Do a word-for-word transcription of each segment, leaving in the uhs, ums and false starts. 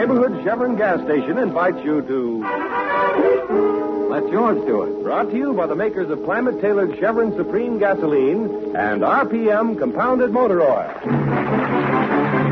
neighborhood Chevron gas station invites you to Let George do it. Brought to you by the makers of climate-tailored Chevron Supreme Gasoline and R P M Compounded Motor Oil.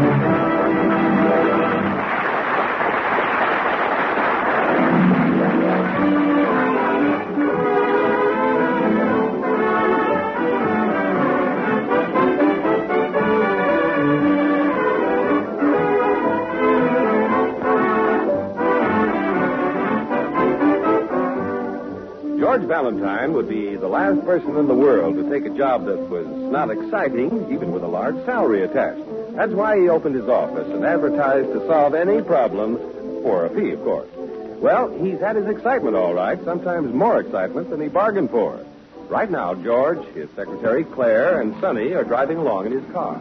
George Valentine would be the last person in the world to take a job that was not exciting, even with a large salary attached. That's why he opened his office and advertised to solve any problem, for a fee, of course. Well, he's had his excitement all right, sometimes more excitement than he bargained for. Right now, George, his secretary, Claire, and Sonny are driving along in his car.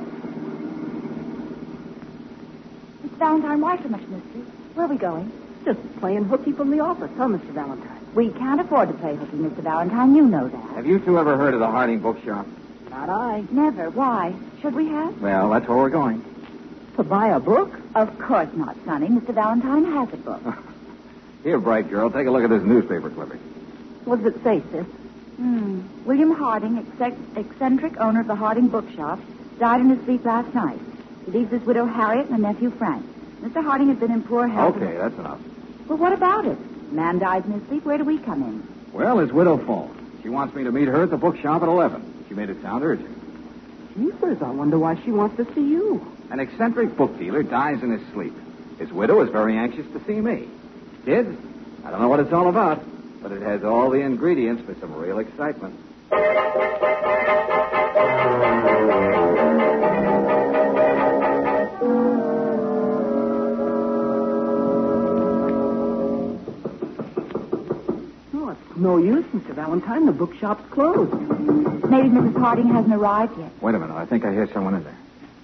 Mister Valentine, why so much mystery? Where are we going? Just playing hooky from the office, huh, Mister Valentine? We can't afford to play hooky, Mister Valentine. You know that. Have you two ever heard of the Harding Bookshop? Not I. Never. Why? Should we have? Well, that's where we're going. To buy a book? Of course not, Sonny. Mister Valentine has a book. Here, bright girl, take a look at this newspaper clipping. What does it say, sis? Hmm. William Harding, eccentric, eccentric owner of the Harding Bookshop, died in his sleep last night. He leaves his widow Harriet and a nephew Frank. Mister Harding has been in poor health. Okay, that's enough. Well, what about it? Man dies in his sleep. Where do we come in? Well, his widow phoned. She wants me to meet her at the bookshop at eleven. She made it sound urgent. Jeepers, I wonder why she wants to see you. An eccentric book dealer dies in his sleep. His widow is very anxious to see me. Kid, I don't know what it's all about, but it has all the ingredients for some real excitement. No use, Mister Valentine. The bookshop's closed. Maybe Missus Harding hasn't arrived yet. Wait a minute. I think I hear someone in there.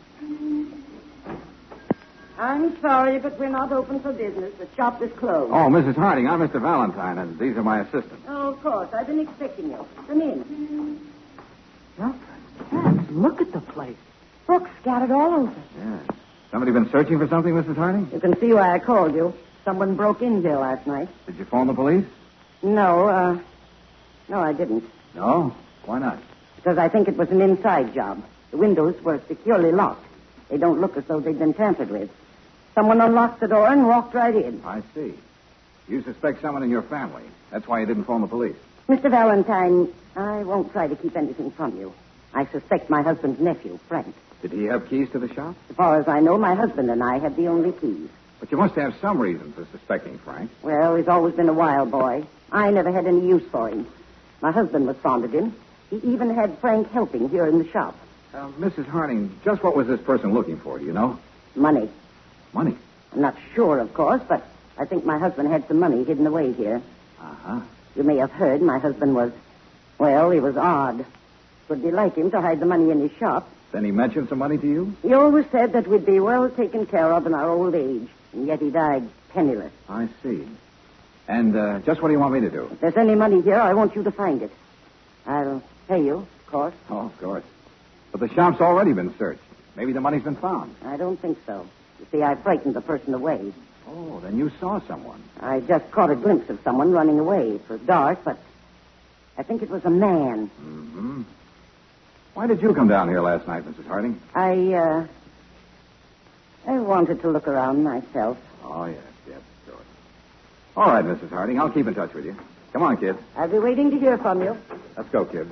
I'm sorry, but we're not open for business. The shop is closed. Oh, Missus Harding, I'm Mister Valentine, and these are my assistants. Oh, of course. I've been expecting you. Come in. Jumpers, look at the place. Books scattered all over. Yeah. Somebody been searching for something, Missus Harding? You can see why I called you. Someone broke in here last night. Did you phone the police? No, uh, no, I didn't. No? Why not? Because I think it was an inside job. The windows were securely locked. They don't look as though they'd been tampered with. Someone unlocked the door and walked right in. I see. You suspect someone in your family. That's why you didn't phone the police. Mister Valentine, I won't try to keep anything from you. I suspect my husband's nephew, Frank. Did he have keys to the shop? As far as I know, my husband and I had the only keys. But you must have some reason for suspecting Frank. Well, he's always been a wild boy. I never had any use for him. My husband was fond of him. He even had Frank helping here in the shop. Uh, Missus Harding, just what was this person looking for, do you know? Money. Money? I'm not sure, of course, but I think my husband had some money hidden away here. Uh-huh. You may have heard my husband was, well, he was odd. It would be like him to hide the money in his shop. Then he mentioned some money to you? He always said that we'd be well taken care of in our old age, and yet he died penniless. I see. And uh, just what do you want me to do? If there's any money here, I want you to find it. I'll pay you, of course. Oh, of course. But the shop's already been searched. Maybe the money's been found. I don't think so. You see, I frightened the person away. Oh, then you saw someone. I just caught a glimpse of someone running away. It was dark, but I think it was a man. Mm-hmm. Why did you come down here last night, Missus Harding? I, uh... I wanted to look around myself. Oh, yes, yes, sure. All right, Missus Harding, I'll keep in touch with you. Come on, kid. I'll be waiting to hear from you. Let's go, kid.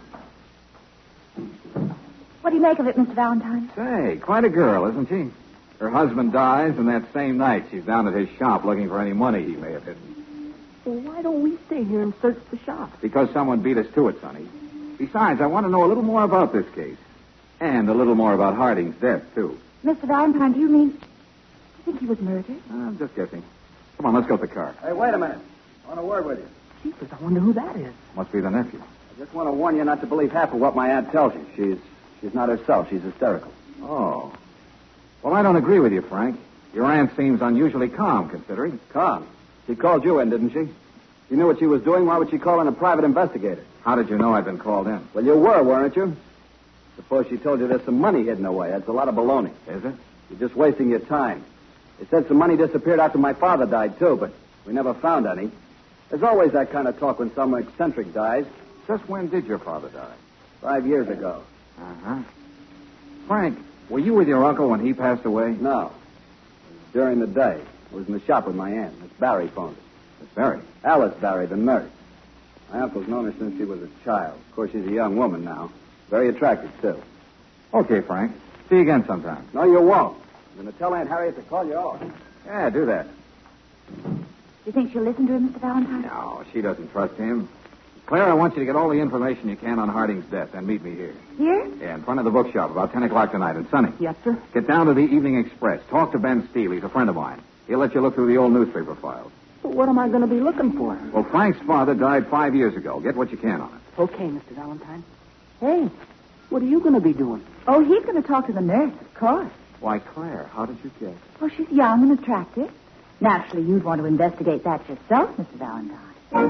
What do you make of it, Mister Valentine? Say, quite a girl, isn't she? Her husband dies, and that same night she's down at his shop looking for any money he may have hidden. Well, why don't we stay here and search the shop? Because someone beat us to it, Sonny. Besides, I want to know a little more about this case. And a little more about Harding's death, too. Mister Valentine, do you mean... Do you think he was murdered? I'm just guessing. Come on, let's go to the car. Hey, wait a minute. I want a word with you. Jeepers, I wonder who that is. Must be the nephew. I just want to warn you not to believe half of what my aunt tells you. She's she's not herself. She's hysterical. Oh. Well, I don't agree with you, Frank. Your aunt seems unusually calm, considering. Calm. She called you in, didn't she? You knew what she was doing. Why would she call in a private investigator? How did you know I'd been called in? Well, you were, weren't you? Suppose she told you there's some money hidden away. That's a lot of baloney. Is it? You're just wasting your time. They said some money disappeared after my father died, too, but we never found any. There's always that kind of talk when some eccentric dies. Just when did your father die? Five years ago. Uh-huh. Frank, were you with your uncle when he passed away? No. It was during the day. I was in the shop with my aunt. Miss Barry phoned us. Miss Barry? Alice Barry, the nurse. My uncle's known her since she was a child. Of course, she's a young woman now. Very attractive, too. Okay, Frank. See you again sometime. No, you won't. I'm going to tell Aunt Harriet to call you off. Yeah, do that. Do you think she'll listen to him, Mister Valentine? No, she doesn't trust him. Claire, I want you to get all the information you can on Harding's death and meet me here. Here? Yeah, in front of the bookshop about ten o'clock tonight. And Sonny. Yes, sir. Get down to the Evening Express. Talk to Ben Steele. He's a friend of mine. He'll let you look through the old newspaper files. But what am I going to be looking for? Well, Frank's father died five years ago. Get what you can on it. Okay, Mister Valentine. Hey, what are you going to be doing? Oh, he's going to talk to the nurse, of course. Why, Claire, how did you guess? Oh, she's young and attractive. Naturally, you'd want to investigate that yourself, Mister Valentine.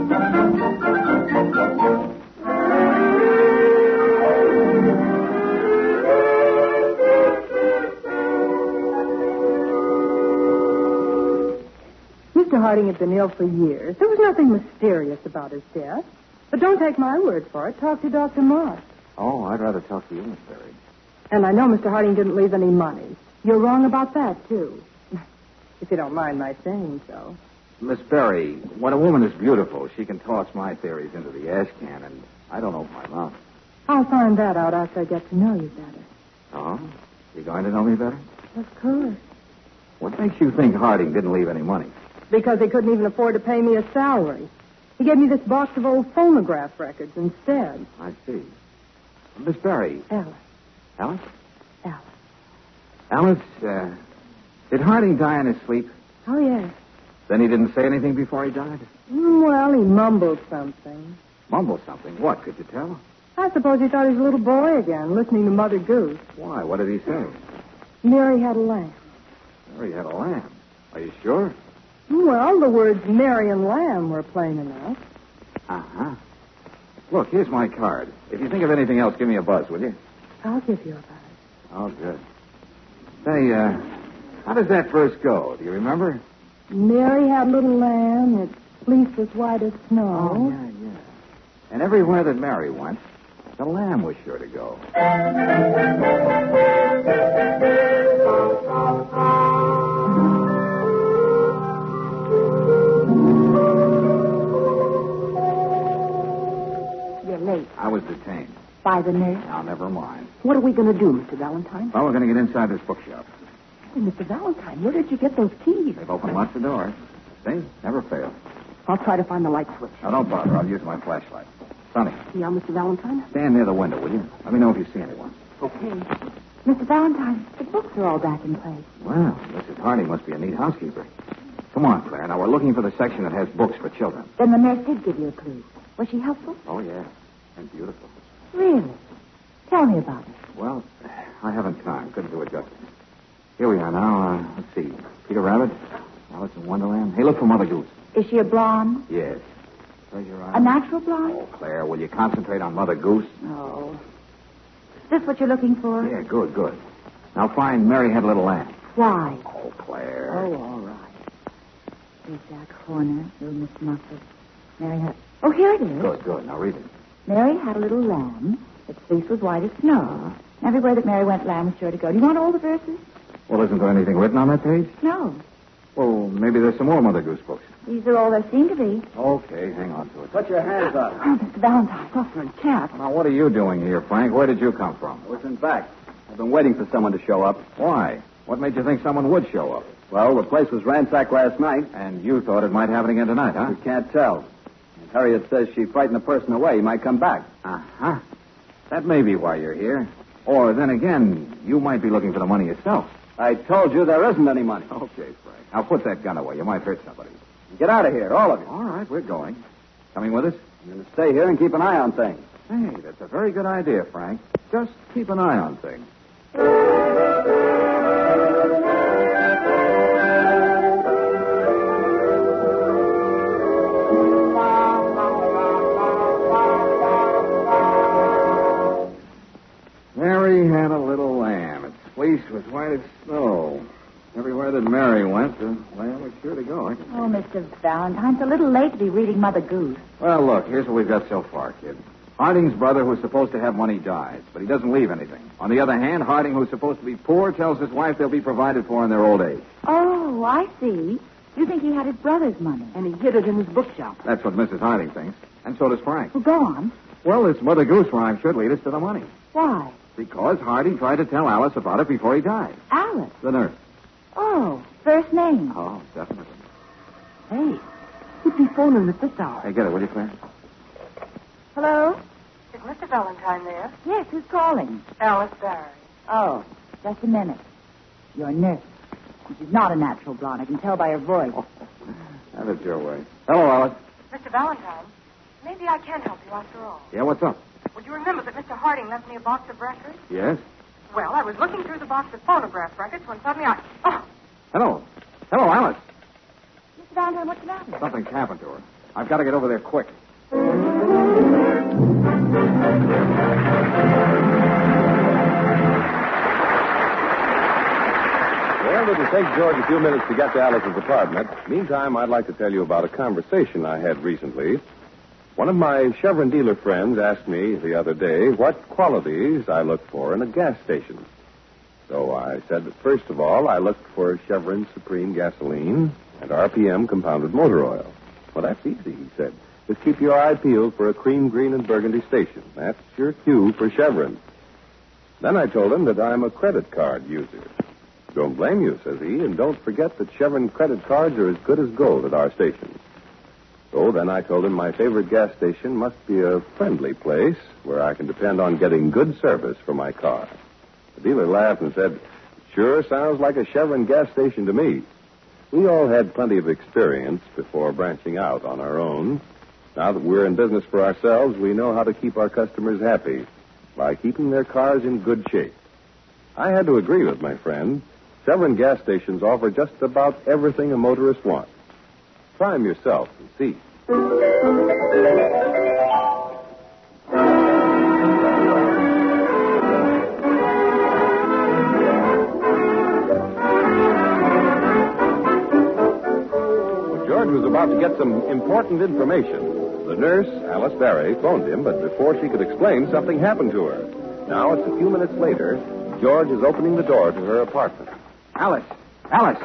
Mister Harding had been ill for years. There was nothing mysterious about his death. But don't take my word for it. Talk to Doctor Moss. Oh, I'd rather talk to you, Miss Berry. And I know Mister Harding didn't leave any money. You're wrong about that, too. If you don't mind my saying so. Miss Berry, when a woman is beautiful, she can toss my theories into the ash can, and I don't open my mouth. I'll find that out after I get to know you better. Oh? You going to know me better? Of course. What makes you think Harding didn't leave any money? Because he couldn't even afford to pay me a salary. He gave me this box of old phonograph records instead. I see. Miss Berry. Alice. Alice? Alice. Alice, uh, did Harding die in his sleep? Oh, yes. Then he didn't say anything before he died? Mm, well, he mumbled something. Mumbled something? What, could you tell? I suppose he thought he was a little boy again, listening to Mother Goose. Why? What did he say? Mary had a lamb. Mary had a lamb. Are you sure? Well, the words Mary and lamb were plain enough. Uh-huh. Look, here's my card. If you think of anything else, give me a buzz, will you? I'll give you a buzz. Oh, good. Say, uh, how does that verse go? Do you remember? Mary had a little lamb. Its fleece was white as snow. Oh, yeah, yeah. And everywhere that Mary went, the lamb was sure to go. You're late. I was detained. By the nurse? Now, never mind. What are we going to do, Mister Valentine? Well, we're going to get inside this bookshop. Hey, Mister Valentine, where did you get those keys? They've opened lots of doors. See? Never fail. I'll try to find the light switch. Now, don't bother. I'll use my flashlight. Sonny, Yeah, Mister Valentine? stand near the window, will you? Let me know if you see anyone. Okay. Mister Valentine, the books are all back in place. Well, Missus Harding must be a neat housekeeper. Come on, Claire. Now, we're looking for the section that has books for children. Then the nurse did give you a clue. Was she helpful? Oh, yeah. And beautiful. Really? Tell me about it. Well, I haven't time. Couldn't do it justice. Here we are now. Uh, let's see. Peter Rabbit, Alice in Wonderland. Hey, look for Mother Goose. Is she a blonde? Yes. Treasure A Island. natural blonde? Oh, Claire, will you concentrate on Mother Goose? Oh. Is this what you're looking for? Yeah, good, good. Now find Mary Had a Little Lamb. Why? Oh, Claire. Oh, all right. Here's Jack Horner, little Miss Muffet. Mary had... Oh, here it is. Good, good. Now read it. Mary had a little lamb. Its fleece was white as snow. Everywhere that Mary went, lamb was sure to go. Do you want all the verses? Well, isn't there anything written on that page? No. Well, maybe there's some more Mother Goose books. These are all there seem to be. Okay, hang on to it. Put your hands up. Oh, Mister Valentine. Suffering cat. Now, what are you doing here, Frank? Where did you come from? I was in back. I've been waiting for someone to show up. Why? What made you think someone would show up? Well, the place was ransacked last night. And you thought it might happen again tonight, huh? You can't tell. If Harriet says she frightened the person away, he might come back. Uh-huh. That may be why you're here. Or then again, you might be looking for the money yourself. I told you there isn't any money. Okay, Frank. Now put that gun away. You might hurt somebody. Get out of here, all of you. All right, we're going. Coming with us? I'm going to stay here and keep an eye on things. Hey, that's a very good idea, Frank. Just keep an eye on things. Mary had a little lamb. Its fleece was white as snow. Everywhere that Mary went, the lamb was sure to go. Oh, Mister Valentine, it's a little late to be reading Mother Goose. Well, look, here's what we've got so far, kid. Harding's brother, who's supposed to have money, dies, but he doesn't leave anything. On the other hand, Harding, who's supposed to be poor, tells his wife they'll be provided for in their old age. Oh, I see. You think he had his brother's money. And he hid it in his bookshop. That's what Missus Harding thinks. And so does Frank. Well, go on. Well, this Mother Goose rhyme should lead us to the money. Why? Because Harding tried to tell Alice about it before he died. Alice. The nurse. Oh, first name. Oh, definitely. Hey, who'd be phoning at this hour? Hey, get it, will you, Claire? Hello? Is Mister Valentine there? Yes, who's calling? Alice Barry. Oh, just a minute. Your nurse. She's not a natural blonde. I can tell by her voice. Oh, have it your way. Hello, Alice. Mister Valentine, maybe I can help you after all. Yeah, what's up? Would you remember that Mister Harding left me a box of records? Yes? Well, I was looking through the box of phonograph records when suddenly I... Oh, Hello. Hello, Alice. Mister Valentine, what's the matter? Something's happened to her. I've got to get over there quick. Well, it'll take George a few minutes to get to Alice's apartment. Meantime, I'd like to tell you about a conversation I had recently. One of my Chevron dealer friends asked me the other day what qualities I look for in a gas station. So I said that first of all, I looked for Chevron Supreme gasoline and R P M compounded motor oil. Well, that's easy, he said. Just keep your eye peeled for a cream, green, and burgundy station. That's your cue for Chevron. Then I told him that I'm a credit card user. Don't blame you, says he, and don't forget that Chevron credit cards are as good as gold at our station. So then I told him my favorite gas station must be a friendly place where I can depend on getting good service for my car. The dealer laughed and said, sure sounds like a Chevron gas station to me. We all had plenty of experience before branching out on our own. Now that we're in business for ourselves, we know how to keep our customers happy by keeping their cars in good shape. I had to agree with my friend. Chevron gas stations offer just about everything a motorist wants. Try them yourself and see. George was about to get some important information. The nurse, Alice Barry, phoned him, but before she could explain, something happened to her. Now it's a few minutes later. George is opening the door to her apartment. Alice. Alice.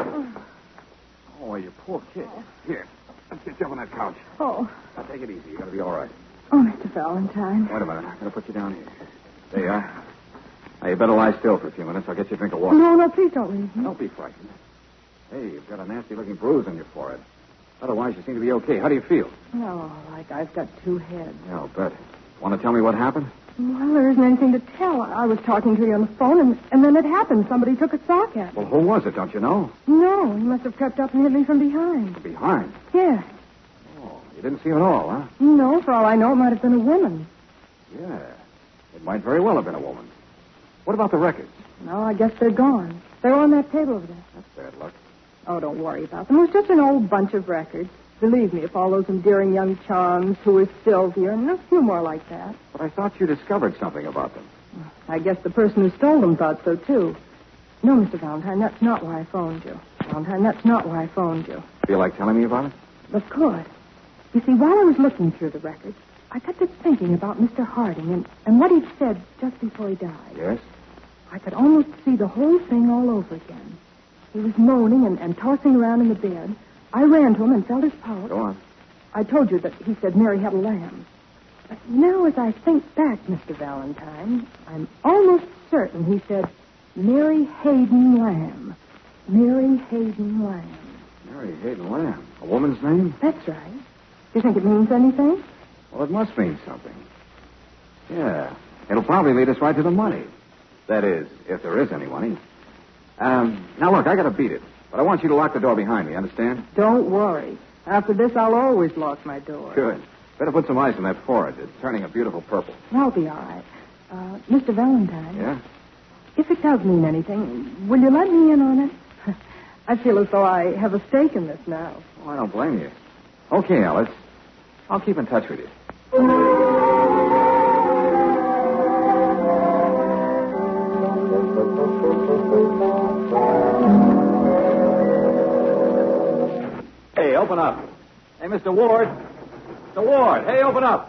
Oh, you poor kid. Here. Let's get you up on that couch. oh, Now, take it easy. You're going to be all right. oh, Mister Valentine. Wait a minute. I'm going to put you down here. There you are. Now, you better lie still for a few minutes. I'll get you a drink of water. No, no, please don't leave me. Don't be frightened. Hey, you've got a nasty-looking bruise on your forehead. Otherwise, you seem to be okay. How do you feel? Oh, like I've got two heads. Yeah, I'll bet. Want to tell me what happened? Well, there isn't anything to tell. I was talking to you on the phone, and, and then it happened. Somebody took a sock at me. Well, who was it? Don't you know? No, he must have crept up and hit me from behind. Behind. Yes. Oh, you didn't see him at all, huh? No, for all I know, it might have been a woman. Yeah. It might very well have been a woman. What about the records? No, I guess they're gone. They're on that table over there. That's bad luck. Oh, don't worry about them. It was just an old bunch of records. Believe me, if all those endearing young charms, Who is Sylvia, and a few more like that. But I thought you discovered something about them. I guess the person who stole them thought so, too. No, Mister Valentine, that's not why I phoned you. Valentine, that's not why I phoned you. Feel like telling me about it? Of course. You see, while I was looking through the records, I got to thinking about Mister Harding and, and what he'd said just before he died. Yes? I could almost see the whole thing all over again. He was moaning and, and tossing around in the bed. I ran to him and felt his pulse. Go on. I told you that he said Mary had a lamb. But now as I think back, Mister Valentine, I'm almost certain he said Mary Hayden Lamb. Mary Hayden Lamb. Mary Hayden Lamb. A woman's name? That's right. Do you think it means anything? Well, it must mean something. Yeah. It'll probably lead us right to the money. That is, if there is any money. Um, now, look, I got to beat it. But I want you to lock the door behind me, understand? Don't worry. After this, I'll always lock my door. Good. Better put some ice on that forehead. It's turning a beautiful purple. I'll be all right. Uh, Mister Valentine. Yeah? If it does mean anything, will you let me in on it? I feel as though I have a stake in this now. Oh, I don't blame you. Okay, Alice. I'll keep in touch with you. open up. Hey, Mister Ward. Mister Ward, hey, open up.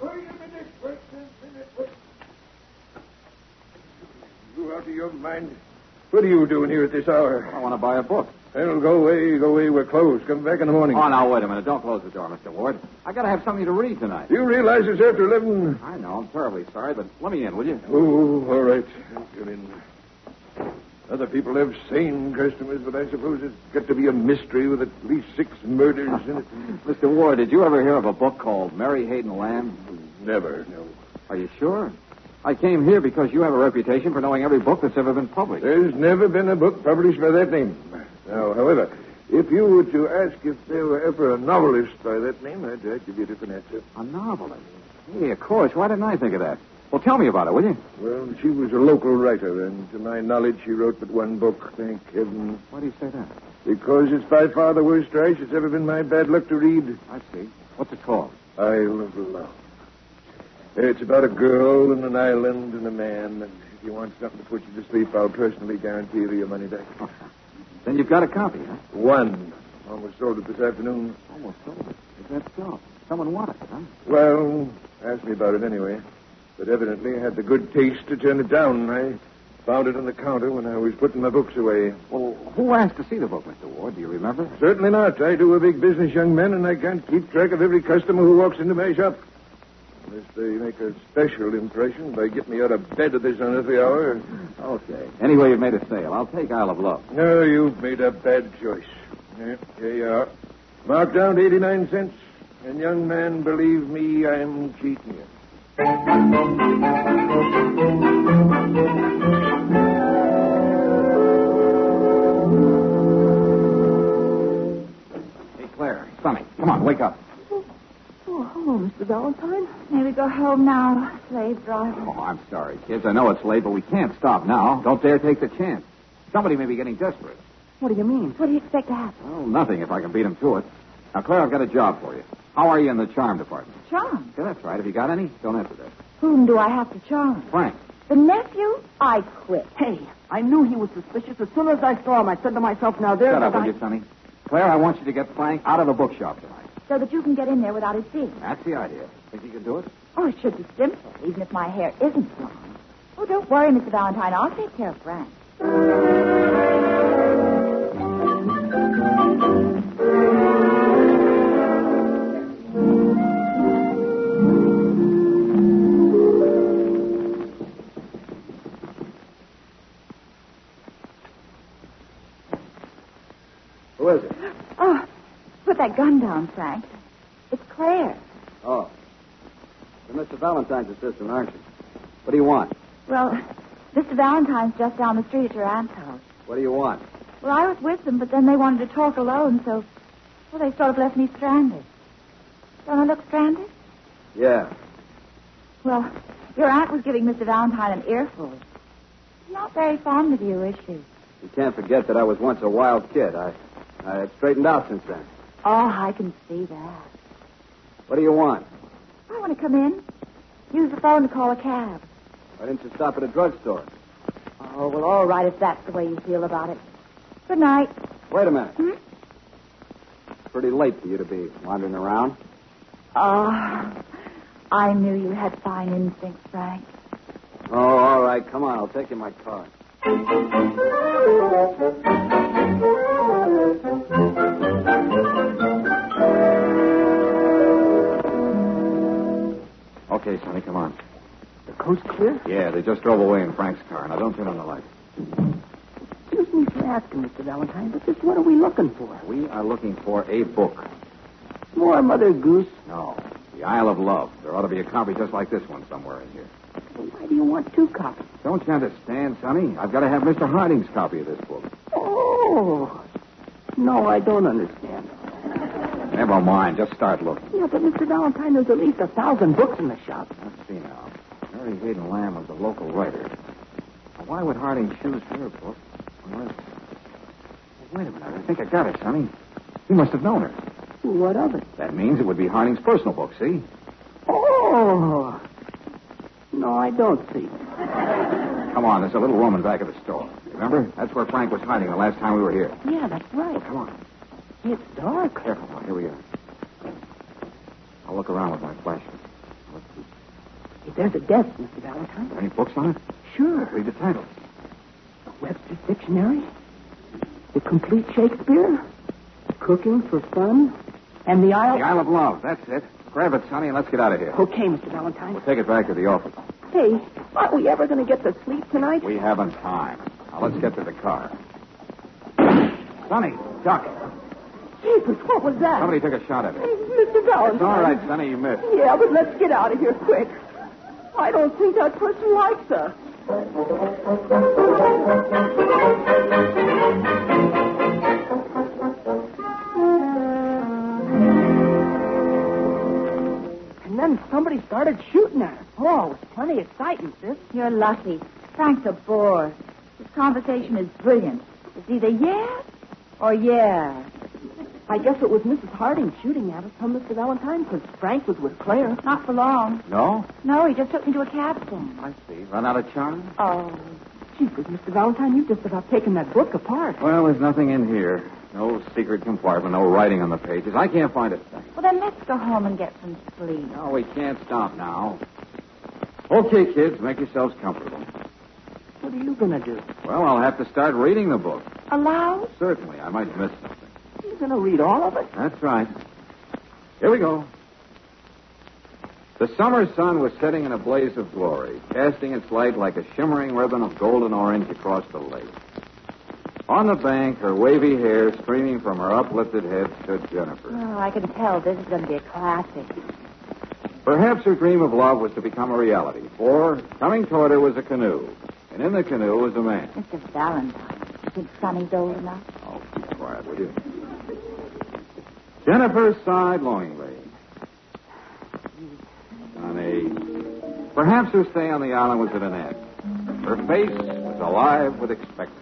You out of your mind? What are you doing here at this hour? I want to buy a book. Well, go away, go away. We're closed. Come back in the morning. Oh, now, wait a minute. Don't close the door, Mister Ward. I got to have something to read tonight. You realize it's after eleven? I know. I'm terribly sorry, but let me in, will you? Oh, all right. Come in. Other people have sane customers, but I suppose it's got to be a mystery with at least six murders in it. Mister Ward, did you ever hear of a book called Mary Hayden Lamb? Never, no. Are you sure? I came here because you have a reputation for knowing every book that's ever been published. There's never been a book published by that name. Now, however, if you were to ask if there were ever a novelist by that name, I'd, I'd give you a different answer. A novelist? Hey, of course. Why didn't I think of that? Well, tell me about it, will you? Well, she was a local writer, and to my knowledge, she wrote but one book, thank heaven. Why do you say that? Because it's by far the worst trash it's ever been my bad luck to read. I see. What's it called? Isle of Love. It's about a girl and an island and a man, and if you want something to put you to sleep, I'll personally guarantee you your money back. Then you've got a copy, huh? One. Almost sold it this afternoon. Almost sold it. Is that so? Someone wanted it, huh? Well, asked me about it anyway. But evidently I had the good taste to turn it down. I found it on the counter when I was putting my books away. Well, who asked to see the book, Mister Ward? Do you remember? Certainly not. I do a big business, young man, and I can't keep track of every customer who walks into my shop. Unless they make a special impression by getting me out of bed at this unearthly hour. Okay. Anyway, you've made a sale. I'll take Isle of Love. No, you've made a bad choice. Yeah, here you are. Marked down to eighty-nine cents. And, young man, believe me, I'm cheating you. Hey, Claire. Sonny, come on, wake up. Oh, hello, Mister Valentine. May we go home now, slave driver? Oh, I'm sorry, kids. I know it's late, but we can't stop now. Don't dare take the chance. Somebody may be getting desperate. What do you mean? What do you expect to happen? Well, nothing if I can beat them to it. Now, Claire, I've got a job for you. How are you in the charm department? Charm? Yeah, that's right. Have you got any? Don't answer that. Whom do I have to charm? Frank. The nephew? I quit. Hey, I knew he was suspicious. As soon as I saw him, I said to myself, now there's Shut a up, will guy... you, Sonny? Claire, I want you to get Frank out of the bookshop tonight. So that you can get in there without his seeing. That's the idea. Think you can do it? Oh, it should be simple, even if my hair isn't long. Oh, don't worry, Mister Valentine. I'll take care of Frank. Who is it? Oh, put that gun down, Frank. It's Claire. Oh. You're Mister Valentine's assistant, aren't you? What do you want? Well, Mister Valentine's just down the street at your aunt's house. What do you want? Well, I was with them, but then they wanted to talk alone, so... Well, they sort of left me stranded. Don't I look stranded? Yeah. Well, your aunt was giving Mister Valentine an earful. She's not very fond of you, is she? You can't forget that I was once a wild kid. I, I have straightened out since then. Oh, I can see that. What do you want? I want to come in. Use the phone to call a cab. Why didn't you stop at a drugstore? Oh, well, all right if that's the way you feel about it. Good night. Wait a minute. Hmm? It's pretty late for you to be wandering around. Oh, I knew you had fine instincts, Frank. Oh, all right. Come on. I'll take you in my car. Okay, Sonny, come on. The coast clear? Yeah, they just drove away in Frank's car. Now, don't turn on the light. Excuse me for asking, Mister Valentine, but just what are we looking for? We are looking for a book. More Mother Goose? No, The Isle of Love. There ought to be a copy just like this one somewhere in here. Well, why do you want two copies? Don't you understand, Sonny? I've got to have Mister Harding's copy of this book. Oh. No, I don't understand. Never mind. Just start looking. Yeah, but Mister Valentine, there's at least a thousand books in the shop. Let's see now. Mary Hayden Lamb was a local writer. Now, why would Harding choose her book? Unless... Well, wait a minute. I think I got it, Sonny. He must have known her. What of it? That means it would be Harding's personal book, see? Oh. No, I don't see. Come on, there's a little woman back at the store. Remember? That's where Frank was hiding the last time we were here. Yeah, that's right. Come on. It's dark. Careful, boy. Here we are. I'll look around with my flashlight. Let's see. Hey, there's a desk, Mister Valentine. Are there any books on it? Sure. Read the title. Webster's Dictionary. The Complete Shakespeare. Cooking for Fun. And the Isle... The Isle of Love. That's it. Grab it, Sonny, and let's get out of here. Okay, Mister Valentine. We'll take it back to the office. Hey, aren't we ever going to get to sleep tonight? We haven't time. Now, let's get to the car. Sonny, duck. Jesus, what was that? Somebody took a shot at me. Mister Valentine. It's all right, Sonny, you missed. Yeah, but let's get out of here quick. I don't think that person likes us. And then somebody started shooting at us. Oh, it was plenty exciting, sis. You're lucky. Frank's a bore. This conversation is brilliant. It's either yes or yeah. I guess it was Missus Harding shooting at us, huh, Mister Valentine? Because Frank was with Claire. Not for long. No? No, he just took me to a cab stand. I see. Run out of charm? Oh. Jesus, Mister Valentine, you've just about taken that book apart. Well, there's nothing in here. No secret compartment, no writing on the pages. I can't find a thing. Well, then let's go home and get some sleep. No, we can't stop now. Okay, kids, make yourselves comfortable. What are you going to do? Well, I'll have to start reading the book. Aloud? Certainly. I might miss something. You're going to read all of it? That's right. Here we go. The summer sun was setting in a blaze of glory, casting its light like a shimmering ribbon of golden orange across the lake. On the bank, her wavy hair streaming from her uplifted head, stood Jennifer. Oh, I can tell this is going to be a classic. Perhaps her dream of love was to become a reality, for coming toward her was a canoe, and in the canoe was a man. Mister Valentine, you think Sonny's old enough? Oh, keep quiet, will you? Jennifer sighed longingly. Sonny. Perhaps her stay on the island was at an end. Her face was alive with expectancy.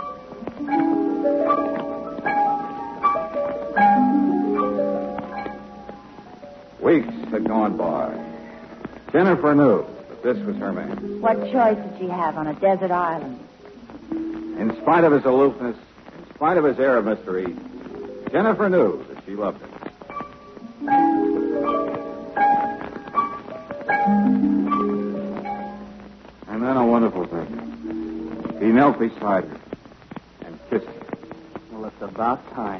Weeks had gone by. Jennifer knew that this was her man. What choice did she have on a desert island? In spite of his aloofness, in spite of his air of mystery, Jennifer knew that she loved him. And then a wonderful thing. He knelt beside her and kissed her. Well, it's about time.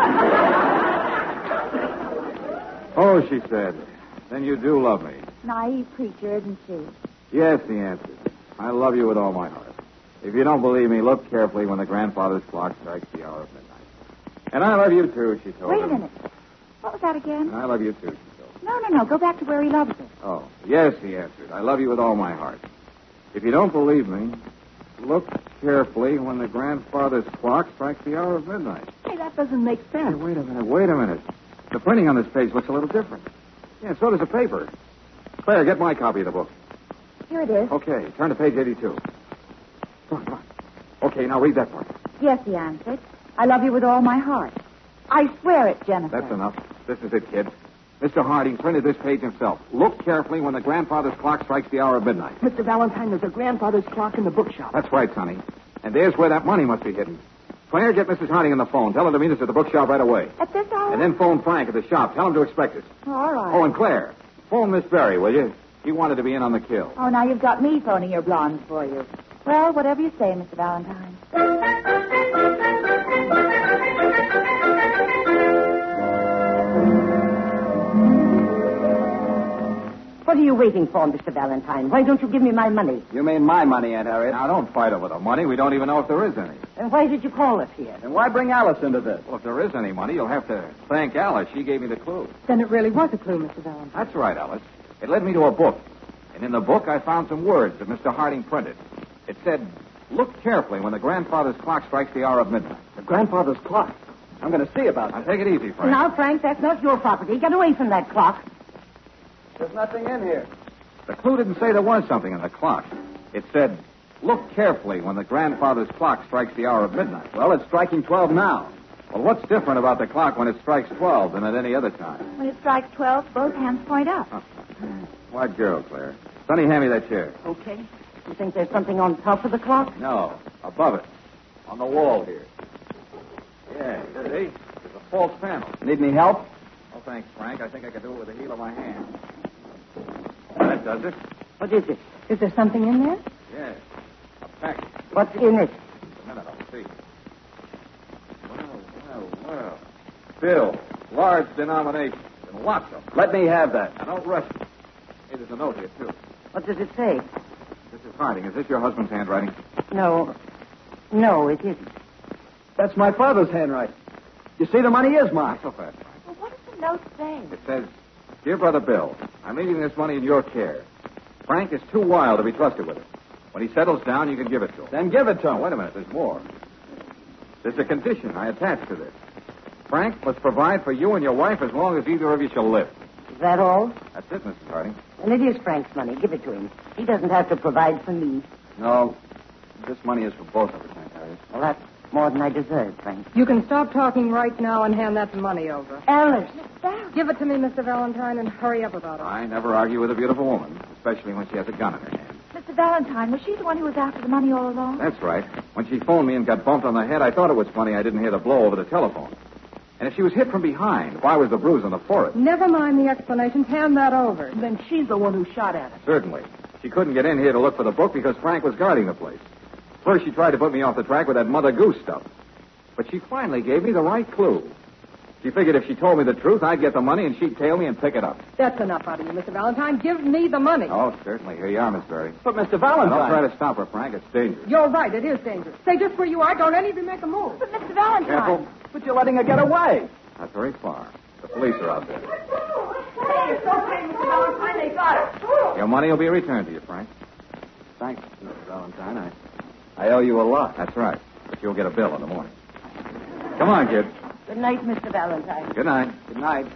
Oh, she said, then you do love me. Naive creature, isn't she? Yes, he answered. I love you with all my heart. If you don't believe me, look carefully when the grandfather's clock strikes the hour of midnight. And I love you, too, she told Wait him. a minute. What was that again? And I love you, too, she told him. No, no, no. Go back to where he loves her. Oh, yes, he answered. I love you with all my heart. If you don't believe me, look carefully when the grandfather's clock strikes the hour of midnight. Hey, that doesn't make sense. Hey, wait a minute, wait a minute. The printing on this page looks a little different. Yeah, so does the paper. Claire, get my copy of the book. Here it is. Okay, turn to page eighty-two. Come on, come on. Okay, now read that part. Yes, he answered. I love you with all my heart. I swear it, Jennifer. That's enough. This is it, kid. Mister Harding printed this page himself. Look carefully when the grandfather's clock strikes the hour of midnight. Mister Valentine, there's a grandfather's clock in the bookshop. That's right, Sonny. And there's where that money must be hidden. Claire, get Missus Harding on the phone. Tell her to meet us at the bookshop right away. At this hour? And then phone Frank at the shop. Tell him to expect us. All right. Oh, and Claire, phone Miss Berry, will you? She wanted to be in on the kill. Oh, now you've got me phoning your blondes for you. Well, whatever you say, Mister Valentine. What are you waiting for, Mister Valentine? Why don't you give me my money? You mean my money, Aunt Harriet? Now, don't fight over the money. We don't even know if there is any. And why did you call us here? And why bring Alice into this? Well, if there is any money, you'll have to thank Alice. She gave me the clue. Then it really was a clue, Mister Valentine. That's right, Alice. It led me to a book. And in the book, I found some words that Mister Harding printed. It said, look carefully when the grandfather's clock strikes the hour of midnight. The grandfather's clock. I'm going to see about Now, that. take it easy, Frank. Now, Frank, that's not your property. Get away from that clock. There's nothing in here. The clue didn't say there was something in the clock. It said, look carefully when the grandfather's clock strikes the hour of midnight. Well, it's striking twelve now. Well, what's different about the clock when it strikes twelve than at any other time? When it strikes twelve, both hands point up. What girl, Claire? Sonny, hand me that chair. Okay. You think there's something on top of the clock? No, above it. On the wall here. Yeah, see? There's a false panel. Need any help? Oh, thanks, Frank. I think I can do it with the heel of my hand. That does it. What is it? Is there something in there? Yes. A package. What's in it? Just a minute, I'll see. Well, well, well. Bill, large denomination. And lots of them. Let me have that. Now, don't rush it. Hey, there's a note here, too. What does it say? Missus Harding, is this your husband's handwriting? No. No, it isn't. That's my father's handwriting. You see, the money is mine. Not so fast, Frank. Well, what does the note say? It says, Dear Brother Bill, I'm leaving this money in your care. Frank is too wild to be trusted with it. When he settles down, you can give it to him. Then give it to Oh, him. wait a minute. There's more. There's a condition I attach to this. Frank must provide for you and your wife as long as either of you shall live. Is that all? That's it, Missus Harding. Well, it is Frank's money. Give it to him. He doesn't have to provide for me. No. This money is for both of us, Aunt Harriet. Well, that's more than I deserve, Frank. You can stop talking right now and hand that money over. Alice. Give it to me, Mister Valentine, and hurry up about it. I never argue with a beautiful woman, especially when she has a gun in her hand. Mister Valentine, was she the one who was after the money all along? That's right. When she phoned me and got bumped on the head, I thought it was funny I didn't hear the blow over the telephone. And if she was hit from behind, why was the bruise on the forehead? Never mind the explanations. Hand that over. Then she's the one who shot at him. Certainly. She couldn't get in here to look for the book because Frank was guarding the place. First, she tried to put me off the track with that Mother Goose stuff. But she finally gave me the right clue. She figured if she told me the truth, I'd get the money and she'd tail me and pick it up. That's enough out of you, Mister Valentine. Give me the money. Oh, certainly. Here you are, Miss Berry. But, Mister Now, Valentine. don't try to stop her, Frank. It's dangerous. You're right. It is dangerous. Stay just where you are. Don't any of you make a move. But Mister Valentine. Careful. But you're letting her get away. Not very far. The police are out there. Hey, it's okay, Mister Valentine. They got her. Your money will be returned to you, Frank. Thanks, Mister Valentine. I, I owe you a lot. That's right. But you'll get a bill in the morning. Come on, kid. Good night, Mister Valentine. Good night. Good night.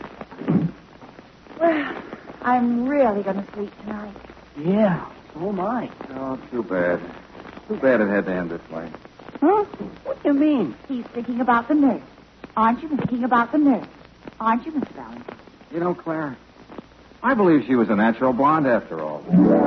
Well, I'm really going to sleep tonight. Yeah, so am I. Oh, too bad. Too bad it had to end this way. Huh? What do you mean? He's thinking about the nurse. Aren't you thinking about the nurse? Aren't you, Mister Valentine? You know, Claire, I believe she was a natural blonde after all.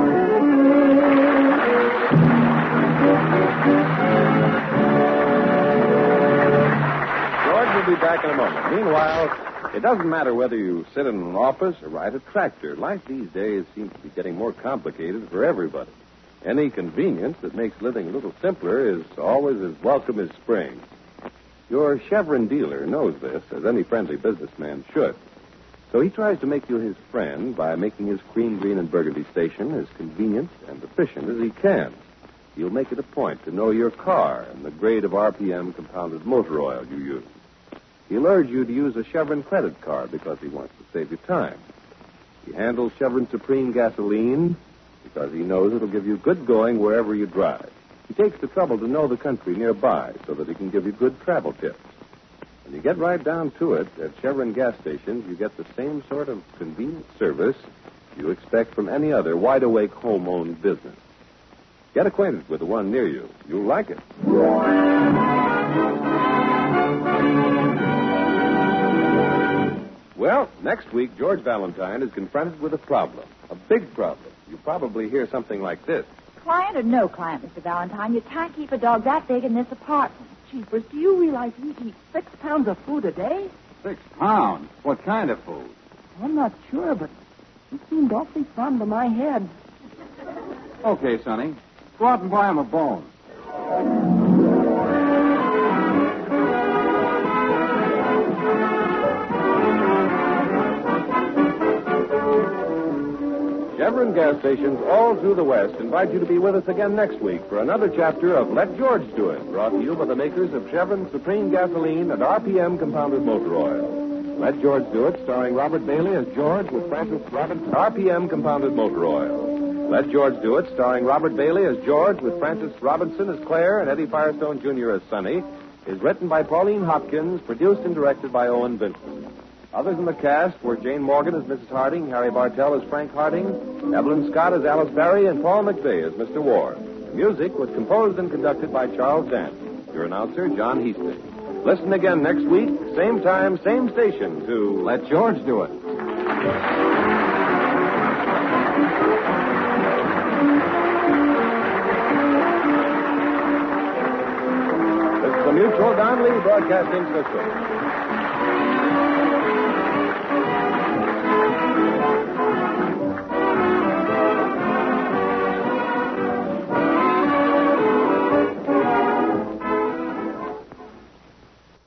George will be back in a moment. Meanwhile, it doesn't matter whether you sit in an office or ride a tractor. Life these days seems to be getting more complicated for everybody. Any convenience that makes living a little simpler is always as welcome as spring. Your Chevron dealer knows this, as any friendly businessman should. So he tries to make you his friend by making his cream, green, and burgundy station as convenient and efficient as he can. He'll make it a point to know your car and the grade of R P M compounded motor oil you use. He'll urge you to use a Chevron credit card because he wants to save you time. He handles Chevron Supreme gasoline because he knows it'll give you good going wherever you drive. He takes the trouble to know the country nearby so that he can give you good travel tips. When you get right down to it, at Chevron gas stations, you get the same sort of convenient service you expect from any other wide-awake home-owned business. Get acquainted with the one near you. You'll like it. Well, next week, George Valentine is confronted with a problem, a big problem. You'll probably hear something like this. Client or no client, Mister Valentine, you can't keep a dog that big in this apartment. Jeepers, do you realize we eat six pounds of food a day? Six pounds? What kind of food? I'm not sure, but he seemed awfully fond of my head. Okay, Sonny. Go out and buy him a bone. Chevron gas stations all through the West invite you to be with us again next week for another chapter of Let George Do It, brought to you by the makers of Chevron Supreme Gasoline and R P M compounded motor oil. Let George Do It, starring Robert Bailey as George with Francis Robinson, R P M compounded motor oil. Let George Do It, starring Robert Bailey as George with Francis Robinson as Claire and Eddie Firestone Junior as Sonny, is written by Pauline Hopkins, produced and directed by Owen Vincent. Others in the cast were Jane Morgan as Missus Harding, Harry Bartell as Frank Harding, Evelyn Scott as Alice Barry, and Paul McVeigh as Mister Ward. The music was composed and conducted by Charles Dance. Your announcer, John Heasting. Listen again next week, same time, same station, to Let George Do It. This is the Mutual Don Lee Broadcasting System.